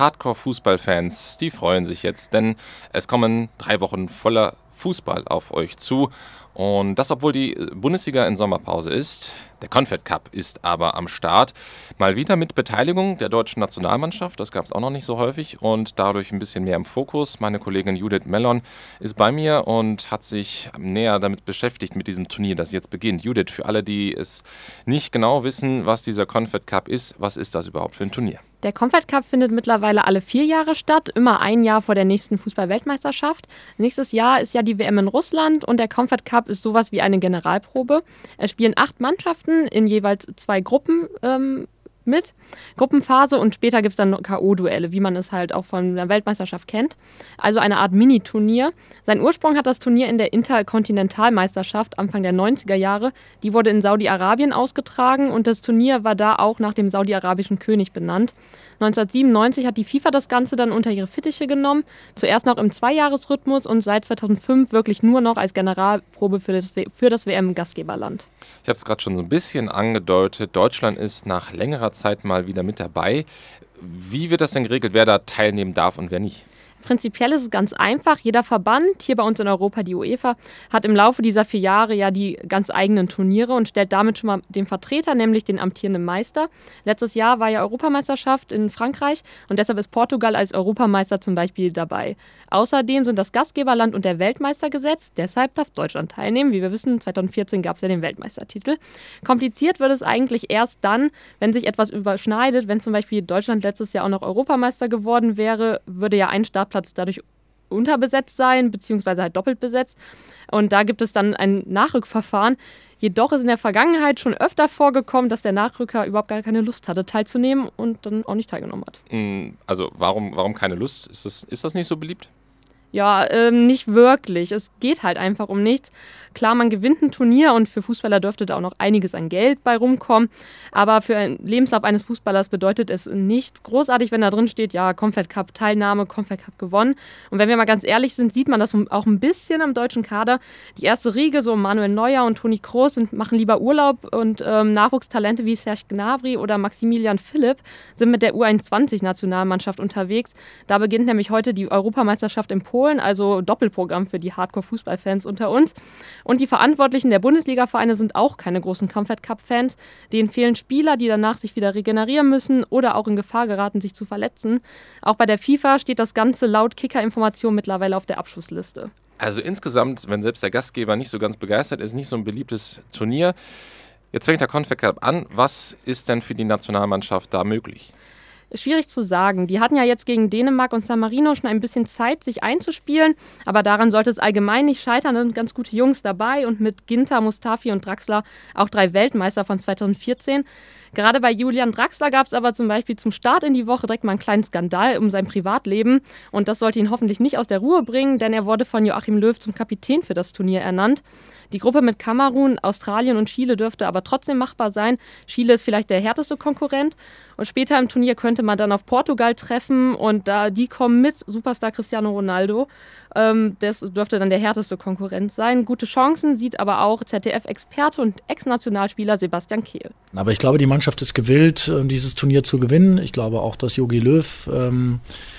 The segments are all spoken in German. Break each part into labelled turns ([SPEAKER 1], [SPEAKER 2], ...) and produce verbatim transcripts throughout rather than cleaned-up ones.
[SPEAKER 1] Hardcore-Fußballfans, die freuen sich jetzt, denn es kommen drei Wochen voller Fußball auf euch zu. Und das, obwohl die Bundesliga in Sommerpause ist. Der Confed Cup ist aber am Start. Mal wieder mit Beteiligung der deutschen Nationalmannschaft. Das gab es auch noch nicht so häufig und dadurch ein bisschen mehr im Fokus. Meine Kollegin Judith Mellon ist bei mir und hat sich näher damit beschäftigt mit diesem Turnier, das jetzt beginnt. Judith, für alle, die es nicht genau wissen, was dieser Confed Cup ist, was ist das überhaupt für ein Turnier?
[SPEAKER 2] Der Confed Cup findet mittlerweile alle vier Jahre statt, immer ein Jahr vor der nächsten Fußball-Weltmeisterschaft. Nächstes Jahr ist ja die W M in Russland und der Confed Cup ist sowas wie eine Generalprobe. Es spielen acht Mannschaften in jeweils zwei Gruppen ähm, mit, Gruppenphase, und später gibt es dann K O-Duelle, wie man es halt auch von der Weltmeisterschaft kennt. Also eine Art Mini-Turnier. Seinen Ursprung hat das Turnier in der Interkontinentalmeisterschaft Anfang der neunziger Jahre. Die wurde in Saudi-Arabien ausgetragen und das Turnier war da auch nach dem saudi-arabischen König benannt. neunzehnhundertsiebenundneunzig hat die FIFA das Ganze dann unter ihre Fittiche genommen, zuerst noch im Zweijahresrhythmus und seit zweitausendfünf wirklich nur noch als Generalprobe für das, für das W M-Gastgeberland.
[SPEAKER 1] Ich habe es gerade schon so ein bisschen angedeutet, Deutschland ist nach längerer Zeit mal wieder mit dabei. Wie wird das denn geregelt, wer da teilnehmen darf und wer nicht?
[SPEAKER 2] Prinzipiell ist es ganz einfach. Jeder Verband, hier bei uns in Europa die UEFA, hat im Laufe dieser vier Jahre ja die ganz eigenen Turniere und stellt damit schon mal den Vertreter, nämlich den amtierenden Meister. Letztes Jahr war ja Europameisterschaft in Frankreich und deshalb ist Portugal als Europameister zum Beispiel dabei. Außerdem sind das Gastgeberland und der Weltmeister gesetzt, deshalb darf Deutschland teilnehmen. Wie wir wissen, zweitausendvierzehn gab es ja den Weltmeistertitel. Kompliziert wird es eigentlich erst dann, wenn sich etwas überschneidet. Wenn zum Beispiel Deutschland letztes Jahr auch noch Europameister geworden wäre, würde ja ein Startplatz dadurch unterbesetzt sein, beziehungsweise halt doppelt besetzt. Und da gibt es dann ein Nachrückverfahren. Jedoch ist in der Vergangenheit schon öfter vorgekommen, dass der Nachrücker überhaupt gar keine Lust hatte, teilzunehmen und dann auch nicht teilgenommen hat.
[SPEAKER 1] Also warum, warum keine Lust? Ist das, ist das nicht so beliebt?
[SPEAKER 2] Ja, ähm, nicht wirklich. Es geht halt einfach um nichts. Klar, man gewinnt ein Turnier und für Fußballer dürfte da auch noch einiges an Geld bei rumkommen. Aber für einen Lebenslauf eines Fußballers bedeutet es nicht großartig, wenn da drin steht, ja, Confed Cup Teilnahme, Confed Cup gewonnen. Und wenn wir mal ganz ehrlich sind, sieht man das auch ein bisschen am deutschen Kader. Die erste Riege, so Manuel Neuer und Toni Kroos, sind, machen lieber Urlaub und ähm, Nachwuchstalente wie Serge Gnabry oder Maximilian Philipp sind mit der U einundzwanzig-Nationalmannschaft unterwegs. Da beginnt nämlich heute die Europameisterschaft in Polen, also Doppelprogramm für die Hardcore-Fußballfans unter uns. Und die Verantwortlichen der Bundesliga-Vereine sind auch keine großen Confed Cup-Fans. Denen fehlen Spieler, die danach sich wieder regenerieren müssen oder auch in Gefahr geraten, sich zu verletzen. Auch bei der FIFA steht das Ganze laut Kicker-Information mittlerweile auf der Abschussliste.
[SPEAKER 1] Also insgesamt, wenn selbst der Gastgeber nicht so ganz begeistert ist, nicht so ein beliebtes Turnier. Jetzt fängt der Confed Cup an. Was ist denn für die Nationalmannschaft da möglich?
[SPEAKER 2] Schwierig zu sagen. Die hatten ja jetzt gegen Dänemark und San Marino schon ein bisschen Zeit, sich einzuspielen. Aber daran sollte es allgemein nicht scheitern. Da sind ganz gute Jungs dabei und mit Ginter, Mustafi und Draxler auch drei Weltmeister von zweitausendvierzehn. Gerade bei Julian Draxler gab es aber zum Beispiel zum Start in die Woche direkt mal einen kleinen Skandal um sein Privatleben. Und das sollte ihn hoffentlich nicht aus der Ruhe bringen, denn er wurde von Joachim Löw zum Kapitän für das Turnier ernannt. Die Gruppe mit Kamerun, Australien und Chile dürfte aber trotzdem machbar sein. Chile ist vielleicht der härteste Konkurrent. Und später im Turnier könnte man dann auf Portugal treffen und da die kommen mit Superstar Cristiano Ronaldo. Ähm, das dürfte dann der härteste Konkurrent sein. Gute Chancen sieht aber auch Z D F-Experte und Ex-Nationalspieler Sebastian Kehl.
[SPEAKER 3] Aber ich glaube, die Mannschaft ist gewillt, dieses Turnier zu gewinnen. Ich glaube auch, dass Jogi Löw ähm,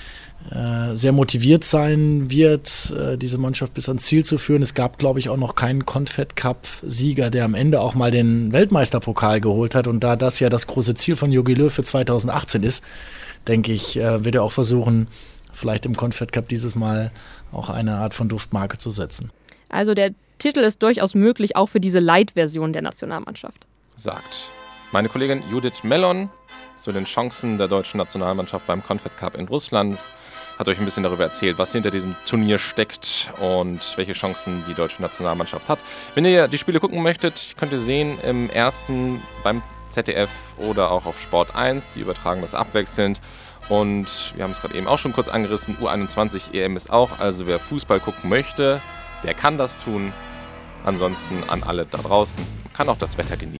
[SPEAKER 3] äh, sehr motiviert sein wird, äh, diese Mannschaft bis ans Ziel zu führen. Es gab, glaube ich, auch noch keinen Confed Cup-Sieger, der am Ende auch mal den Weltmeisterpokal geholt hat. Und da das ja das große Ziel von Jogi Löw für zweitausendachtzehn ist, denke ich, äh, wird er auch versuchen, vielleicht im Confed Cup dieses Mal auch eine Art von Duftmarke zu setzen.
[SPEAKER 2] Also der Titel ist durchaus möglich, auch für diese Light-Version der Nationalmannschaft.
[SPEAKER 1] Sagt meine Kollegin Judith Mellon zu den Chancen der deutschen Nationalmannschaft beim Confed Cup in Russland. Hat euch ein bisschen darüber erzählt, was hinter diesem Turnier steckt und welche Chancen die deutsche Nationalmannschaft hat. Wenn ihr die Spiele gucken möchtet, könnt ihr sehen im ersten beim Z D F oder auch auf Sport eins. Die übertragen das abwechselnd. Und wir haben es gerade eben auch schon kurz angerissen, U einundzwanzig E M ist auch. Also wer Fußball gucken möchte, der kann das tun. Ansonsten an alle da draußen, kann auch das Wetter genießen.